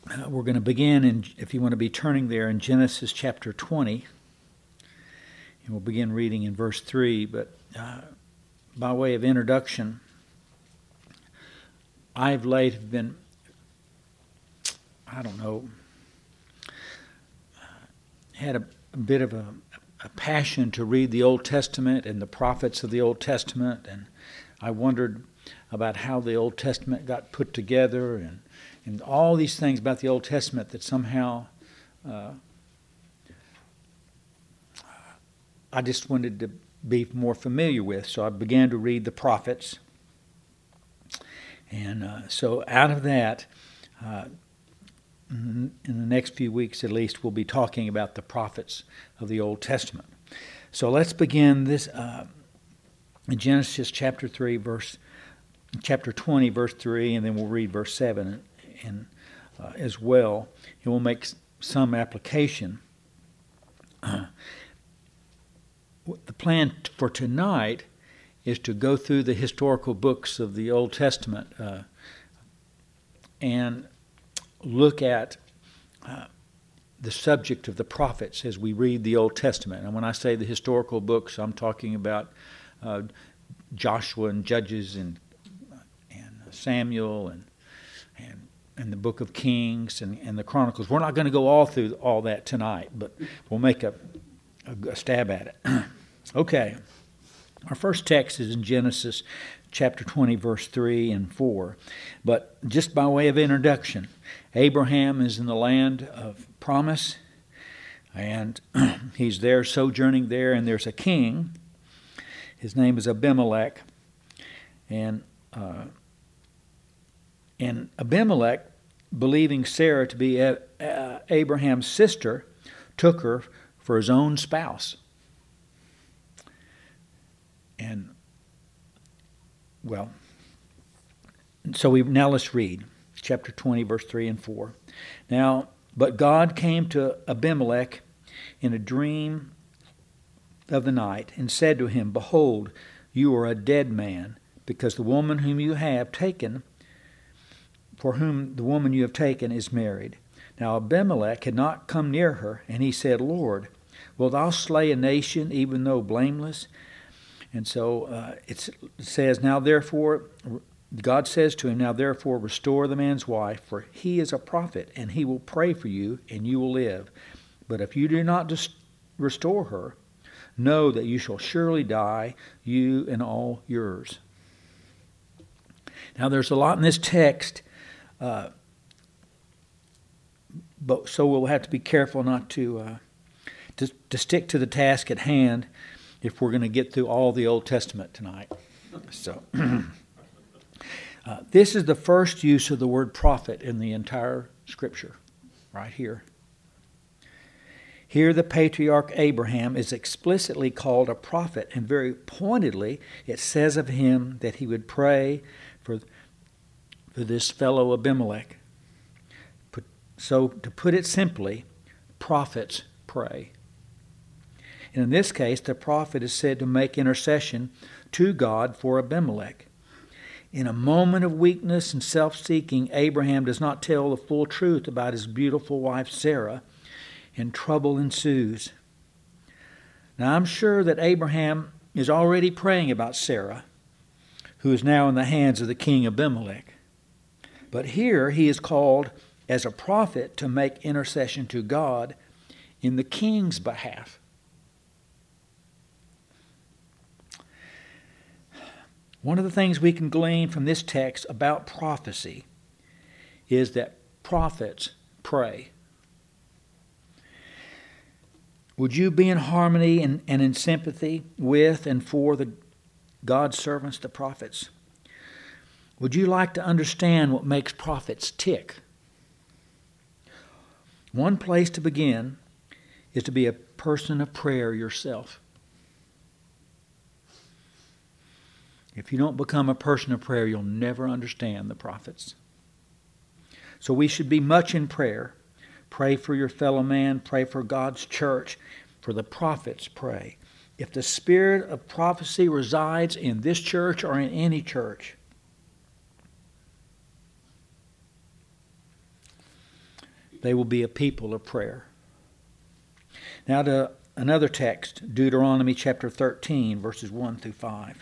We're going to begin, if you want to be turning there, in Genesis chapter 20. And we'll begin reading in verse 3. But by way of introduction, I of late have been, had a bit of a passion to read the Old Testament and the prophets of the Old Testament. And I wondered about how the Old Testament got put together and all these things about the Old Testament that somehow I just wanted to be more familiar with. So I began to read the prophets. And so out of that, in the next few weeks at least, we'll be talking about the prophets of the Old Testament. So let's begin this in Genesis chapter 20, verse 3, and then we'll read verse 7 and as well. And we'll make some application. The plan for tonight is to go through the historical books of the Old Testament and look at the subject of the prophets as we read the Old Testament. And when I say the historical books, I'm talking about Joshua and Judges and Samuel and the book of Kings and the Chronicles. We're not going to go all through all that tonight, but we'll make a stab at it. Okay. Our first text is in Genesis chapter 20, verse 3 and 4. But just by way of introduction, Abraham is in the land of promise, and he's there sojourning there, and there's a king. His name is Abimelech, and Abimelech, believing Sarah to be Abraham's sister, took her for his own spouse. And, well, so now let's read chapter 20, verse 3 and 4. Now, but God came to Abimelech in a dream of the night and said to him, Behold, you are a dead man, because the woman whom you have taken, for whom the woman you have taken is married. Now Abimelech had not come near her, and he said, Lord, wilt thou slay a nation even though blameless? And so it says, now therefore, God says to him, now therefore restore the man's wife, for he is a prophet, and he will pray for you, and you will live. But if you do not restore her, know that you shall surely die, you and all yours. Now there's a lot in this text, but so we'll have to be careful not to stick to the task at hand if we're going to get through all the Old Testament tonight. So this is the first use of the word prophet in the entire Scripture, right here. Here the patriarch Abraham is explicitly called a prophet, and very pointedly it says of him that he would pray for this fellow Abimelech. So to put it simply, prophets pray. And in this case, the prophet is said to make intercession to God for Abimelech. In a moment of weakness and self-seeking, Abraham does not tell the full truth about his beautiful wife Sarah, and trouble ensues. Now I'm sure that Abraham is already praying about Sarah, who is now in the hands of the king Abimelech. But here he is called as a prophet to make intercession to God in the king's behalf. One of the things we can glean from this text about prophecy is that prophets pray. Would you be in harmony and in sympathy with and for God's servants, the prophets? Would you like to understand what makes prophets tick? One place to begin is to be a person of prayer yourself. If you don't become a person of prayer, you'll never understand the prophets. So we should be much in prayer. Pray for your fellow man. Pray for God's church. For the prophets, pray. If the spirit of prophecy resides in this church or in any church, They will be a people of prayer. Now to another text, Deuteronomy chapter 13, verses 1 through 5.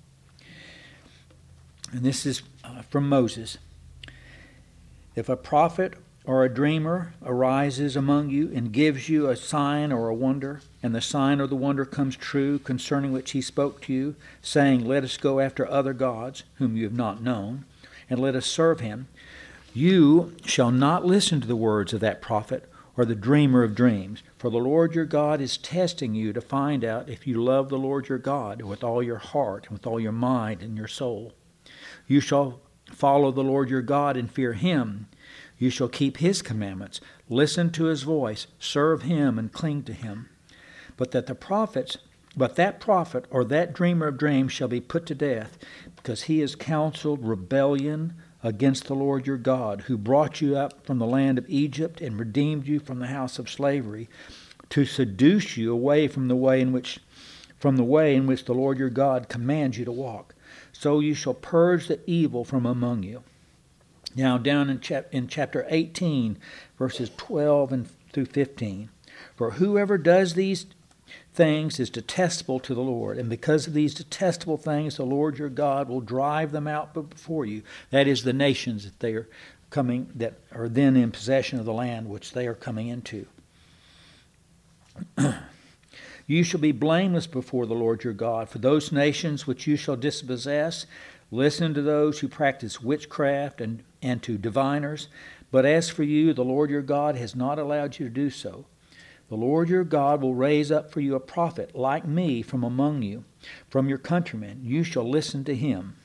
And this is from Moses. If a prophet or a dreamer arises among you and gives you a sign or a wonder, and the sign or the wonder comes true concerning which he spoke to you, saying, let us go after other gods whom you have not known, and let us serve him, you shall not listen to the words of that prophet or the dreamer of dreams. For the Lord your God is testing you to find out if you love the Lord your God with all your heart and with all your mind and your soul. You shall follow the Lord your God and fear him. You shall keep his commandments, listen to his voice, serve him, and cling to him. But that prophet or that dreamer of dreams shall be put to death, because he has counseled rebellion against the Lord your God, who brought you up from the land of Egypt and redeemed you from the house of slavery, to seduce you away from the way in which the Lord your God commands you to walk. So you shall purge the evil from among you. Now down in chapter 18, verses 12 through 15. For whoever does these things is detestable to the Lord, and because of these detestable things, the Lord your God will drive them out before you. That is the nations that are then in possession of the land which they are coming into. You shall be blameless before the Lord your God, for those nations which you shall dispossess. Listen to those who practice witchcraft and to diviners. But as for you, the Lord your God has not allowed you to do so. The Lord your God will raise up for you a prophet like me from among you, from your countrymen. You shall listen to him.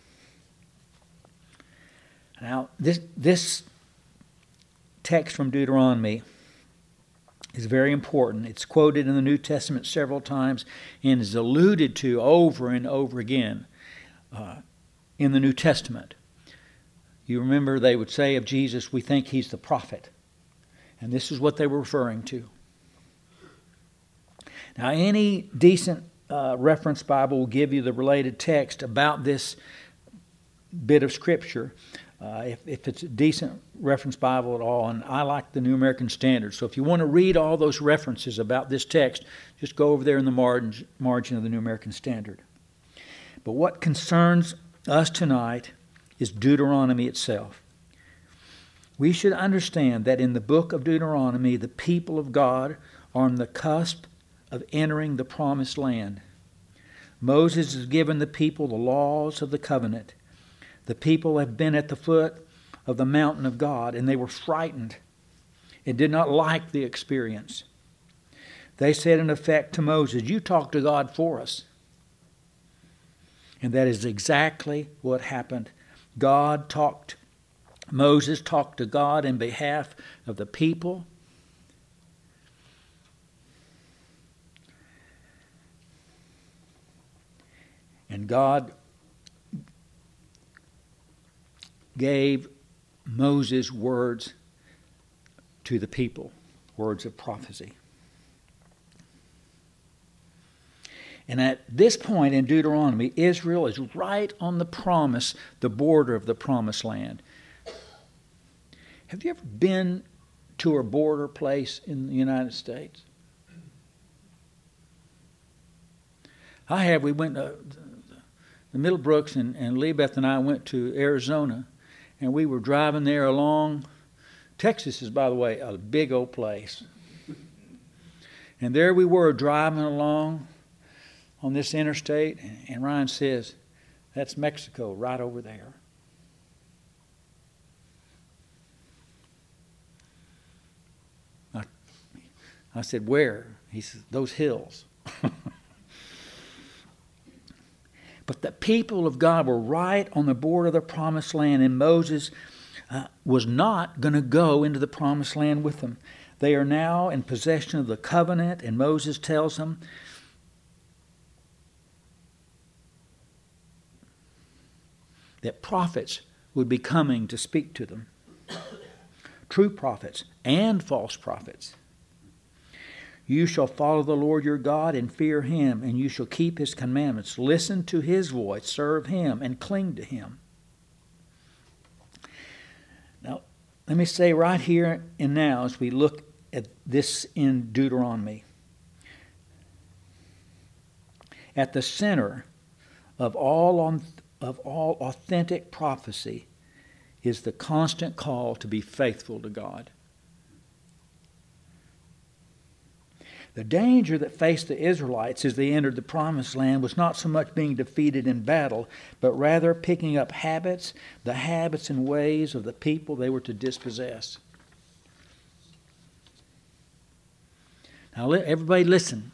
Now, this text from Deuteronomy is very important. It's quoted in the New Testament several times and is alluded to over and over again in the New Testament. You remember they would say of Jesus, we think he's the prophet. And this is what they were referring to. Now, any decent reference Bible will give you the related text about this bit of Scripture, if it's a decent reference Bible at all, and I like the New American Standard. So if you want to read all those references about this text, just go over there in the margin of the New American Standard. But what concerns us tonight is Deuteronomy itself. We should understand that in the book of Deuteronomy, the people of God are on the cusp of entering the promised land. Moses has given the people the laws of the covenant. The people have been at the foot of the mountain of God, and they were frightened and did not like the experience. They said in effect to Moses, you talk to God for us. And that is exactly what happened. Moses talked to God in behalf of the people. And God gave Moses words to the people, words of prophecy. And at this point in Deuteronomy, Israel is right on the border of the promised land. Have you ever been to a border place in the United States? I have. We went to the Middlebrooks, and Leabeth and I went to Arizona, and we were driving there along. Texas is, by the way, a big old place. And there we were driving along on this interstate, and Ryan says, that's Mexico right over there. I said, where? He says, those hills. But the people of God were right on the border of the promised land, and Moses was not going to go into the promised land with them. They are now in possession of the covenant, and Moses tells them that prophets would be coming to speak to them. True prophets and false prophets. You shall follow the Lord your God and fear him, and you shall keep his commandments. Listen to his voice, serve him, and cling to him. Now, let me say right here and now as we look at this in Deuteronomy, at the center of all authentic prophecy is the constant call to be faithful to God. The danger that faced the Israelites as they entered the Promised Land was not so much being defeated in battle, but rather picking up the habits and ways of the people they were to dispossess. Now, everybody listen.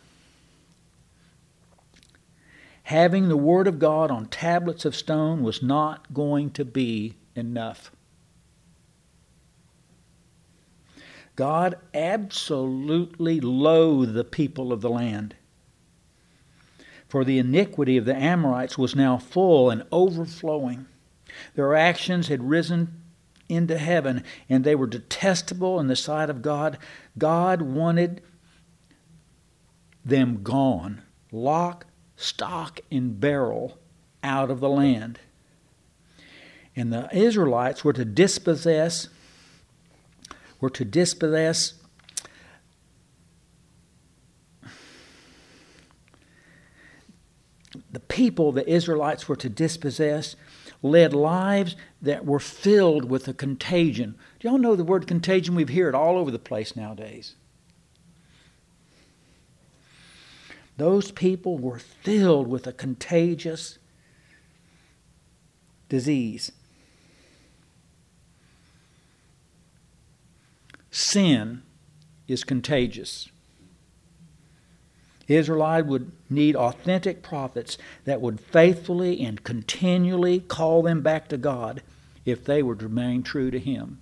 Having the Word of God on tablets of stone was not going to be enough. God absolutely loathed the people of the land. For the iniquity of the Amorites was now full and overflowing. Their actions had risen into heaven, and they were detestable in the sight of God. God wanted them gone, lock, stock, and barrel, out of the land. And the Israelites were to dispossess the people the Israelites were to dispossess led lives that were filled with a contagion. Do y'all know the word contagion? We hear it all over the place nowadays. Those people were filled with a contagious disease. Sin is contagious. Israelites would need authentic prophets that would faithfully and continually call them back to God if they were to remain true to Him.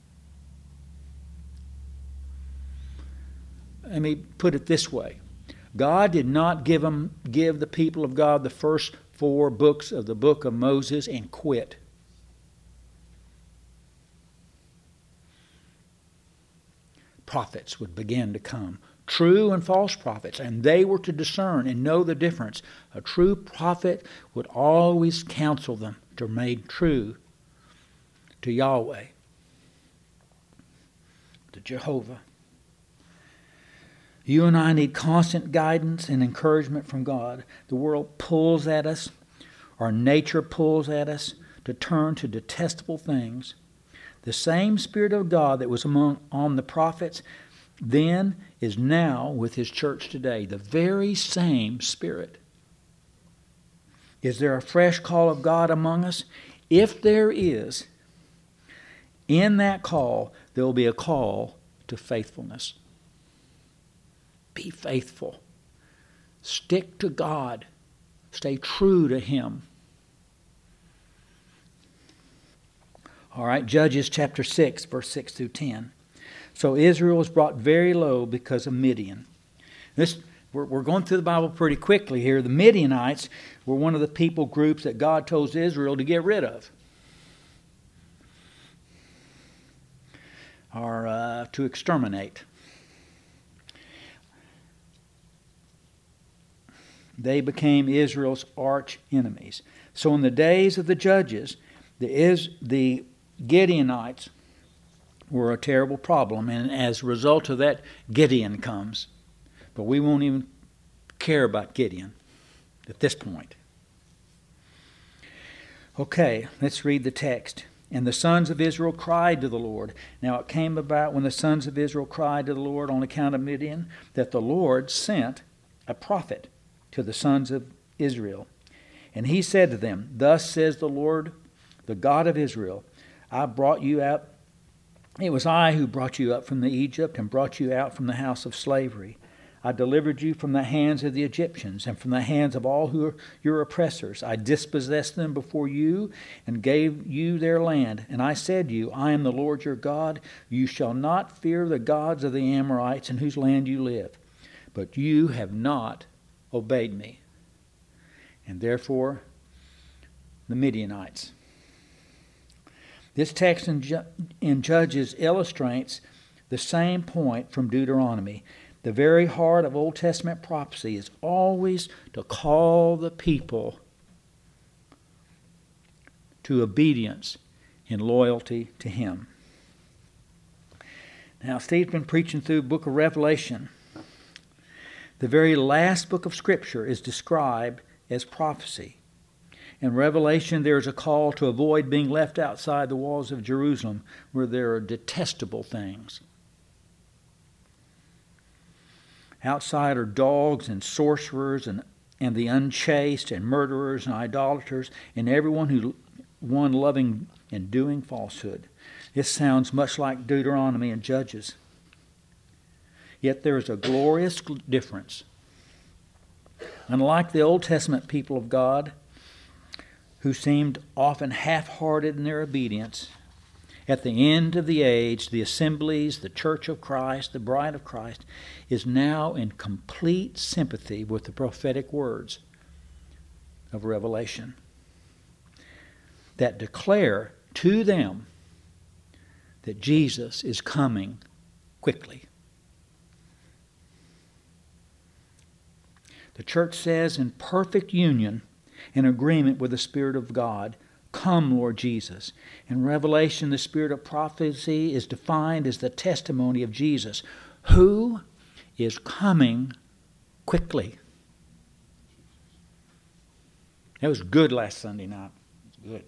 Let me put it this way. God did not give the people of God the first 4 books of the book of Moses and quit. Prophets would begin to come, true and false prophets, and they were to discern and know the difference. A true prophet would always counsel them to remain true to Yahweh, to Jehovah. You and I need constant guidance and encouragement from God. The world pulls at us, our nature pulls at us to turn to detestable things. The same Spirit of God that was on the prophets then is now with His church today. The very same Spirit. Is there a fresh call of God among us? If there is, in that call, there will be a call to faithfulness. Be faithful. Stick to God. Stay true to Him. All right, Judges chapter 6, verse 6 through 10. So Israel was brought very low because of Midian. We're going through the Bible pretty quickly here. The Midianites were one of the people groups that God told Israel to get rid of, or to exterminate. They became Israel's arch enemies. So in the days of the Judges, the Gideonites were a terrible problem, and as a result of that, Gideon comes. But we won't even care about Gideon at this point. Okay, let's read the text. And the sons of Israel cried to the Lord. Now it came about when the sons of Israel cried to the Lord on account of Midian, that the Lord sent a prophet to the sons of Israel. And he said to them, Thus says the Lord, the God of Israel, I brought you out. It was I who brought you up from Egypt and brought you out from the house of slavery. I delivered you from the hands of the Egyptians and from the hands of all who are your oppressors. I dispossessed them before you and gave you their land. And I said to you, I am the Lord your God. You shall not fear the gods of the Amorites in whose land you live. But you have not obeyed me. And therefore, the Midianites. This text in Judges illustrates the same point from Deuteronomy. The very heart of Old Testament prophecy is always to call the people to obedience and loyalty to Him. Now, Steve's been preaching through the book of Revelation. The very last book of Scripture is described as prophecy. In Revelation, there is a call to avoid being left outside the walls of Jerusalem where there are detestable things. Outside are dogs and sorcerers and the unchaste and murderers and idolaters and everyone loving and doing falsehood. This sounds much like Deuteronomy and Judges. Yet there is a glorious difference. Unlike the Old Testament people of God, who seemed often half-hearted in their obedience, at the end of the age, the assemblies, the Church of Christ, the Bride of Christ, is now in complete sympathy with the prophetic words of Revelation that declare to them that Jesus is coming quickly. The church says in perfect union and agreement with the Spirit of God, "Come, Lord Jesus." In Revelation, the spirit of prophecy is defined as the testimony of Jesus, who is coming quickly. That was good last Sunday night. It was good.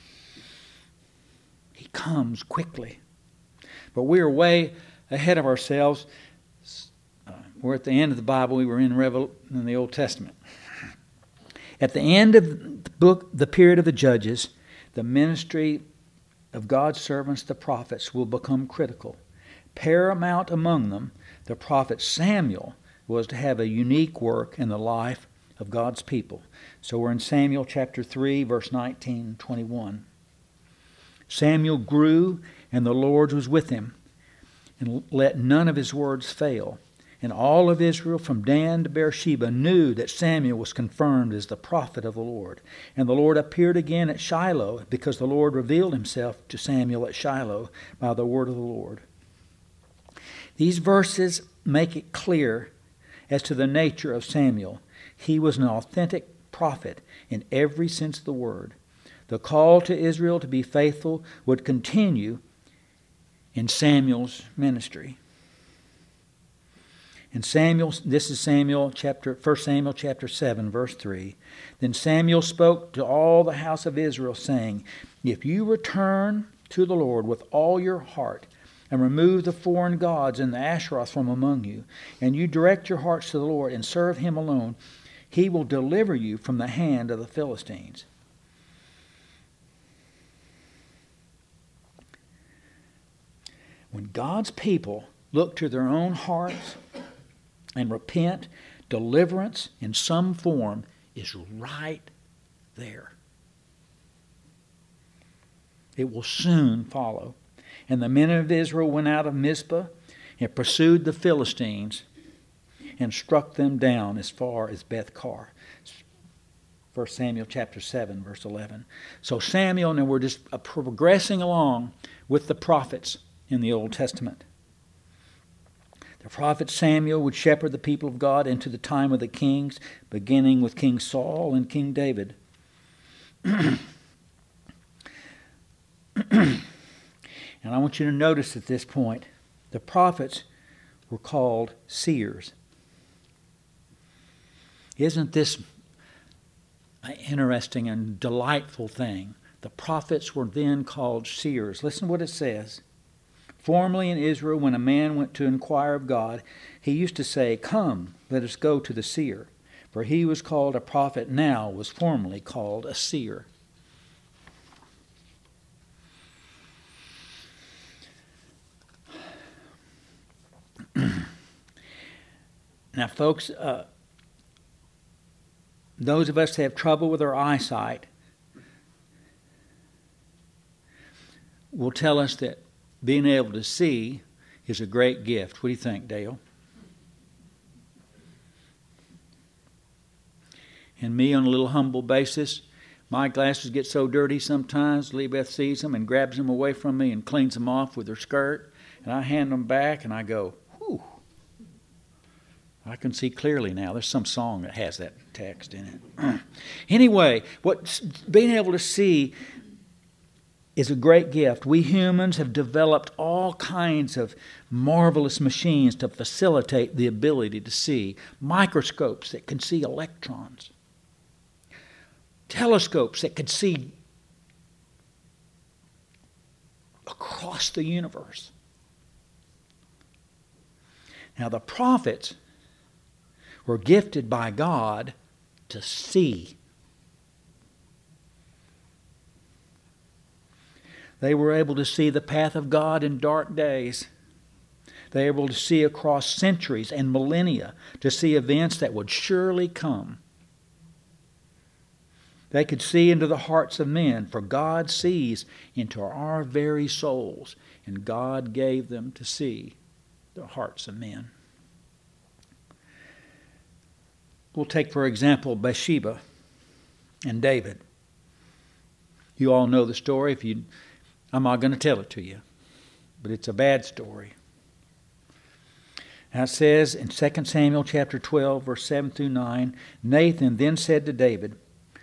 He comes quickly. But we are way ahead of ourselves. We're at the end of the Bible. We were in the Old Testament. At the end of the period of the Judges, the ministry of God's servants, the prophets, will become critical. Paramount among them, the prophet Samuel was to have a unique work in the life of God's people. So we're in Samuel chapter 3, verse 19 and 21. Samuel grew, and the Lord was with him, and let none of his words fail. And all of Israel from Dan to Beersheba knew that Samuel was confirmed as the prophet of the Lord. And the Lord appeared again at Shiloh, because the Lord revealed himself to Samuel at Shiloh by the word of the Lord. These verses make it clear as to the nature of Samuel. He was an authentic prophet in every sense of the word. The call to Israel to be faithful would continue in Samuel's ministry. And this is 1 Samuel chapter 7, verse 3. Then Samuel spoke to all the house of Israel, saying, "If you return to the Lord with all your heart, and remove the foreign gods and the Asheroth from among you, and you direct your hearts to the Lord and serve him alone, he will deliver you from the hand of the Philistines." When God's people look to their own hearts and repent, deliverance in some form is right there. It will soon follow. And the men of Israel went out of Mizpah and pursued the Philistines and struck them down as far as Beth-kar. 1 Samuel chapter 7, verse 11. So Samuel, and we're just progressing along with the prophets in the Old Testament. The prophet Samuel would shepherd the people of God into the time of the kings, beginning with King Saul and King David. And I want you to notice at this point, the prophets were called seers. Isn't this an interesting and delightful thing? The prophets were then called seers. Listen to what it says. Formerly in Israel, when a man went to inquire of God, he used to say, "Come, let us go to the seer." For he was called a prophet, now was formerly called a seer. Now, folks, those of us that have trouble with our eyesight will tell us that being able to see is a great gift. What do you think, Dale? And me, on a little humble basis, my glasses get so dirty sometimes, Leabeth sees them and grabs them away from me and cleans them off with her skirt, and I hand them back and I go, whew, I can see clearly now. There's some song that has that text in it. Anyway, being able to see is a great gift. We humans have developed all kinds of marvelous machines to facilitate the ability to see. Microscopes that can see electrons. Telescopes that can see across the universe. Now the prophets were gifted by God to see. They were able to see the path of God in dark days. They were able to see across centuries and millennia, to see events that would surely come. They could see into the hearts of men, for God sees into our very souls, and God gave them to see the hearts of men. We'll take, for example, Bathsheba and David. You all know the story. I'm not going to tell it to you, but it's a bad story. Now it says in 2 Samuel chapter 12, verse 7 through 9, Nathan then said to David,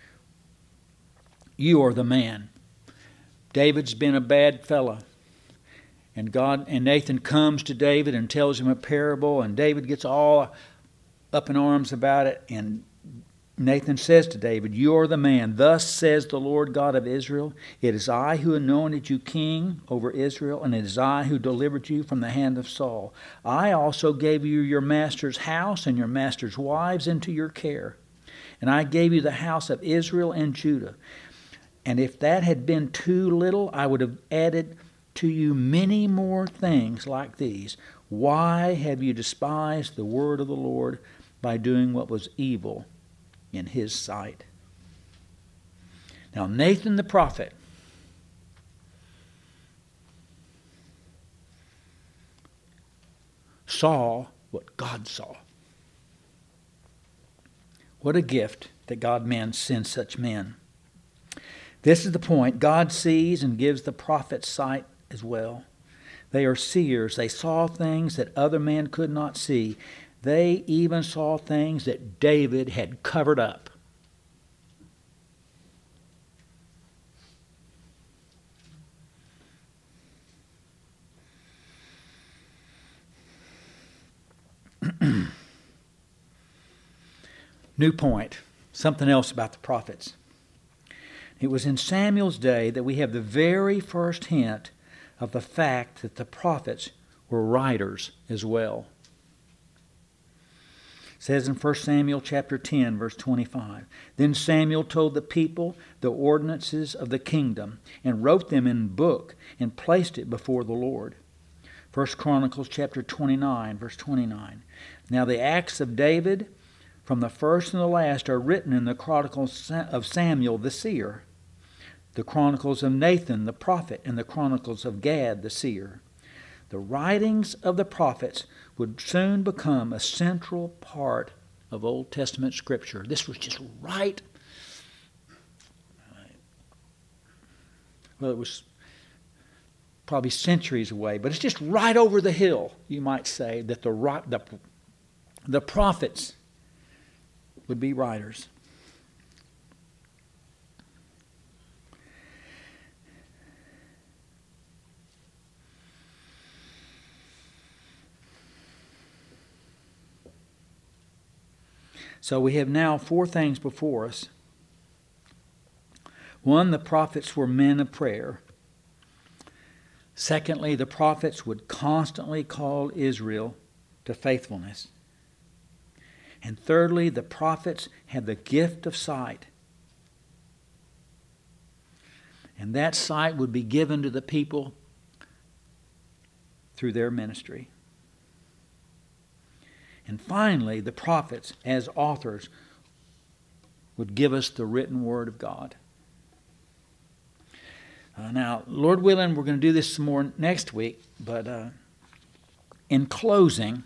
"You are the man." David's been a bad fella. And Nathan comes to David and tells him a parable, and David gets all up in arms about it. And Nathan says to David, "You are the man. Thus says the Lord God of Israel, it is I who anointed you king over Israel, and it is I who delivered you from the hand of Saul. I also gave you your master's house and your master's wives into your care. And I gave you the house of Israel and Judah. And if that had been too little, I would have added to you many more things like these. Why have you despised the word of the Lord by doing what was evil in his sight?" Now Nathan the prophet saw what God saw. What a gift that God sends such men. This is the point. God sees and gives the prophets sight as well. They are seers. They saw things that other men could not see. They even saw things that David had covered up. New point. Something else about the prophets. It was in Samuel's day that we have the very first hint of the fact that the prophets were writers as well. It says in 1 Samuel chapter 10, verse 25, "Then Samuel told the people the ordinances of the kingdom, and wrote them in a book, and placed it before the Lord." 1 Chronicles chapter 29, verse 29. "Now the acts of David, from the first and the last, are written in the Chronicles of Samuel the seer, the Chronicles of Nathan the prophet, and the Chronicles of Gad the seer." The writings of the prophets would soon become a central part of Old Testament Scripture. This was just right. Well, it was probably centuries away, but it's just right over the hill, you might say, that the prophets would be writers. So we have now four things before us. One, the prophets were men of prayer. Secondly, the prophets would constantly call Israel to faithfulness. And thirdly, the prophets had the gift of sight. And that sight would be given to the people through their ministry. And finally, the prophets, as authors, would give us the written word of God. Now, Lord willing, we're going to do this some more next week, but in closing,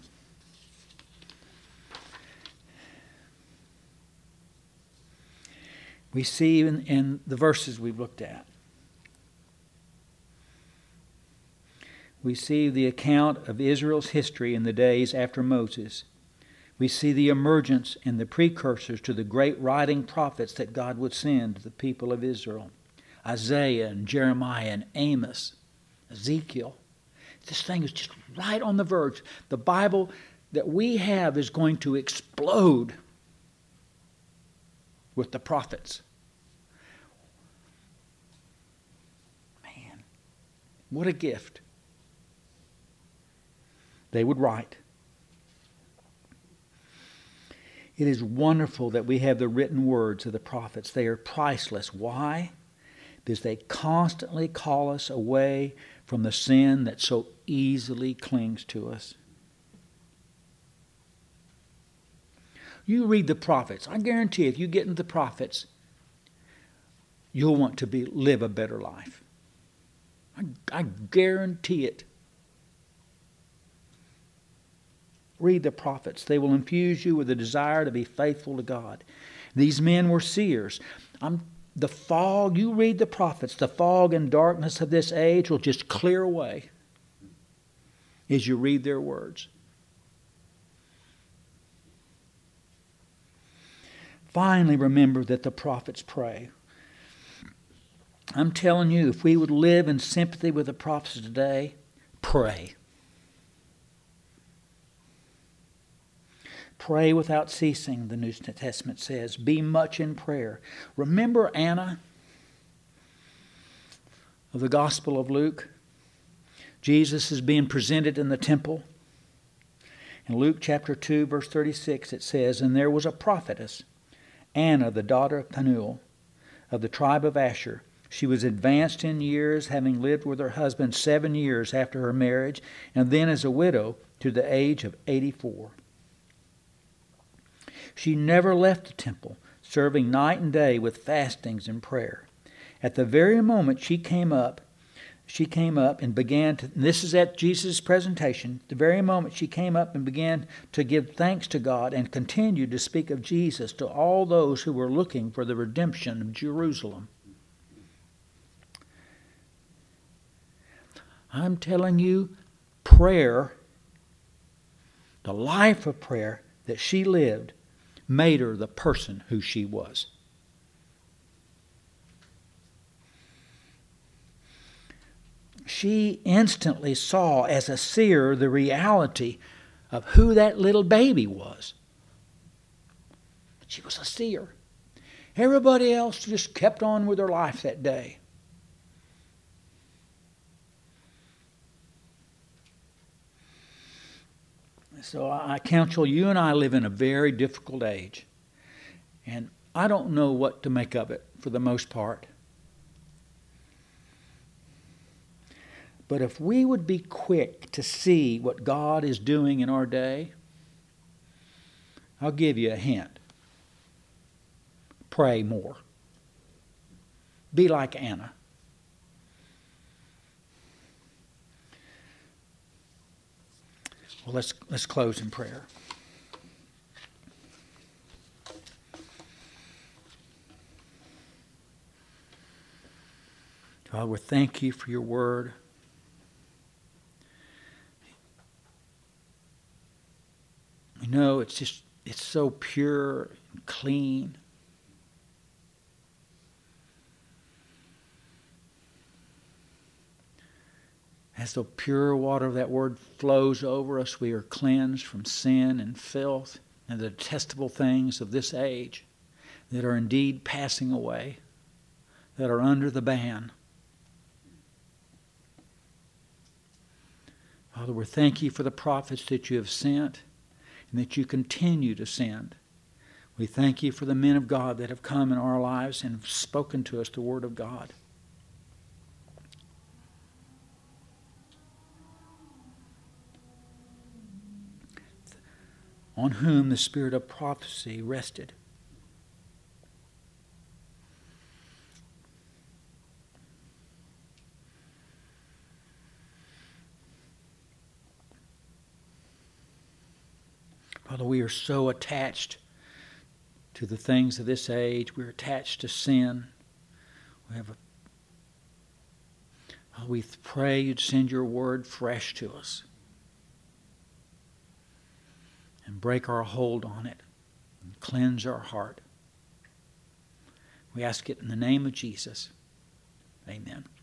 we see in the verses we've looked at, we see the account of Israel's history in the days after Moses. We see the emergence and the precursors to the great writing prophets that God would send to the people of Israel. Isaiah and Jeremiah and Amos, Ezekiel. This thing is just right on the verge. The Bible that we have is going to explode with the prophets. Man, what a gift. They would write. It is wonderful that we have the written words of the prophets. They are priceless. Why? Because they constantly call us away from the sin that so easily clings to us. You read the prophets. I guarantee if you get into the prophets, you'll want to live a better life. I guarantee it. Read the prophets. They will infuse you with a desire to be faithful to God. These men were seers. The fog, you read the prophets, the fog and darkness of this age will just clear away as you read their words. Finally, remember that the prophets pray. I'm telling you, if we would live in sympathy with the prophets today, pray. Pray without ceasing, the New Testament says. Be much in prayer. Remember Anna of the Gospel of Luke? Jesus is being presented in the temple. In Luke chapter 2, verse 36, it says, "And there was a prophetess, Anna, the daughter of Phanuel, of the tribe of Asher. She was advanced in years, having lived with her husband 7 years after her marriage, and then as a widow to the age of 84. She never left the temple, serving night and day with fastings and prayer. At the very moment she came up and began to, and this is at Jesus' presentation, the very moment she came up and began to give thanks to God and continued to speak of Jesus to all those who were looking for the redemption of Jerusalem." I'm telling you, prayer, the life of prayer that she lived, made her the person who she was. She instantly saw as a seer the reality of who that little baby was. She was a seer. Everybody else just kept on with their life that day. So I counsel you and I live in a very difficult age. And I don't know what to make of it for the most part. But if we would be quick to see what God is doing in our day, I'll give you a hint. Pray more. Be like Anna. Well, let's close in prayer. God, we thank you for your word. We know it's so pure and clean. As the pure water of that word flows over us, we are cleansed from sin and filth and the detestable things of this age that are indeed passing away, that are under the ban. Father, we thank you for the prophets that you have sent and that you continue to send. We thank you for the men of God that have come in our lives and have spoken to us the word of God. On whom the spirit of prophecy rested. Father, we are so attached to the things of this age. We're attached to sin. We pray you'd send your word fresh to us and break our hold on it and cleanse our heart. We ask it in the name of Jesus. Amen.